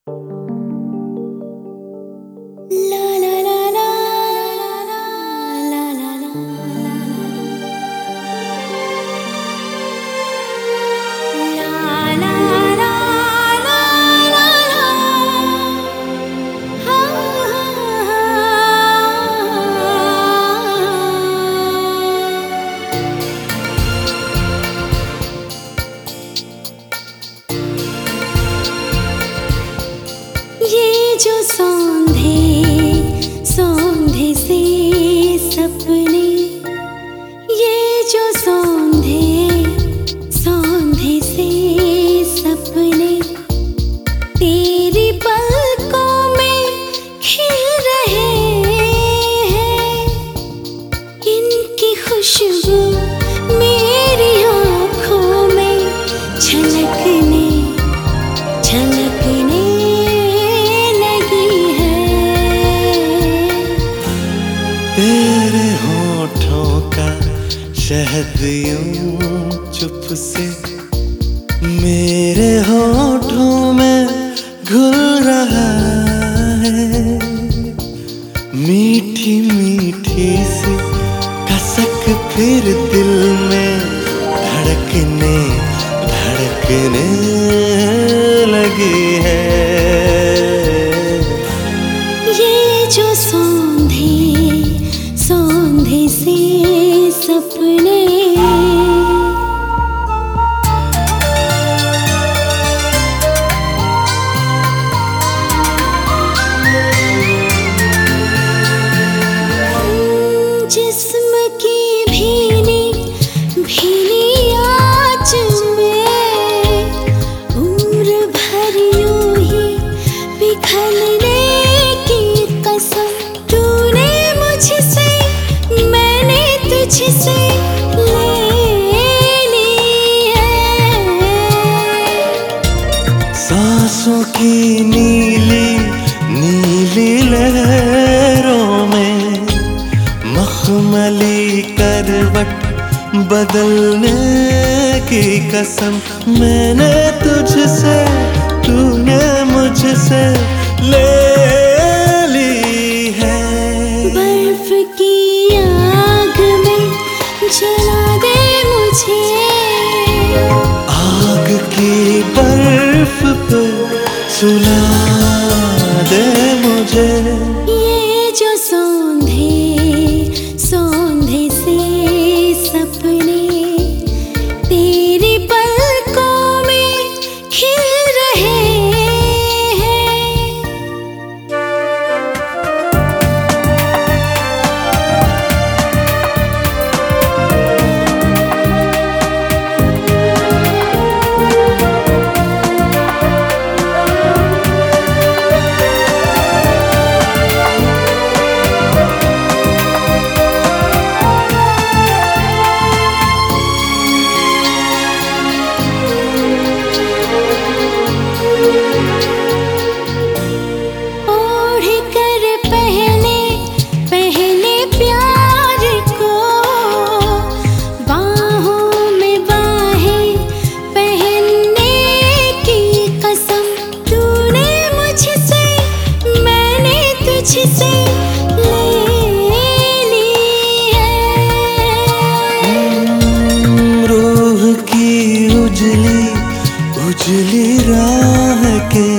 ये जो सौंधे सौंधे से सपने, ये जो सौंधे सौंधे से सपने तेरी पलकों में खिल रहे हैं। इनकी खुशबू मेरी आँखों में झलकने झलकने तेरे होठों का शहद यूं चुप से मेरे होठों में घुल रहा है। मीठी मीठी सी कसक फिर दिल में धड़कने धड़कने लगी है। ये जो सौंधे सौंधे से सपने, जिस्म की भीनी भीनी आँच में उम्र भर यूं ही पिघलने की कसम तूने मुझसे मैंने तुझसे ले ली है। सांसों की नीली नीली लहरों में मखमली करवट बदलने की कसम मैंने तुझसे तूने मुझसे ले ली है। बर्फ की आग में जला दे मुझे, आग की बर्फ पे सुला दे मुझे। ये जो सौंधे सौंधे से सपने तेरी पलकों में खिल रहे हैं। तुझसे ले ली है। रूह की उजली उजली राह के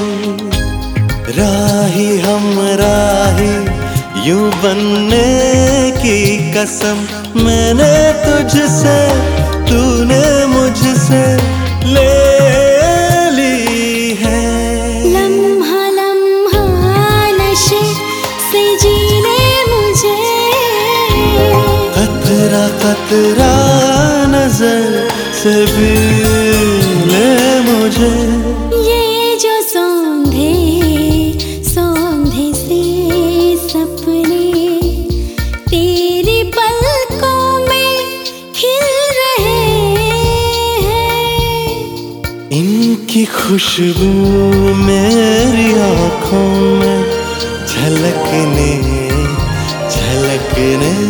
राही हम राही यूं बनने की कसम मैंने तुझसे तूने मुझसे ले ली है। लम्हा लम्हा नशे से जीने मुझे, कतरा कतरा नजर से भी ले मुझे। ये जो सौंधे सौंधे से सपने तेरी पलकों में खिल रहे हैं। इनकी खुशबू मेरी आँखों में झलकने झलकने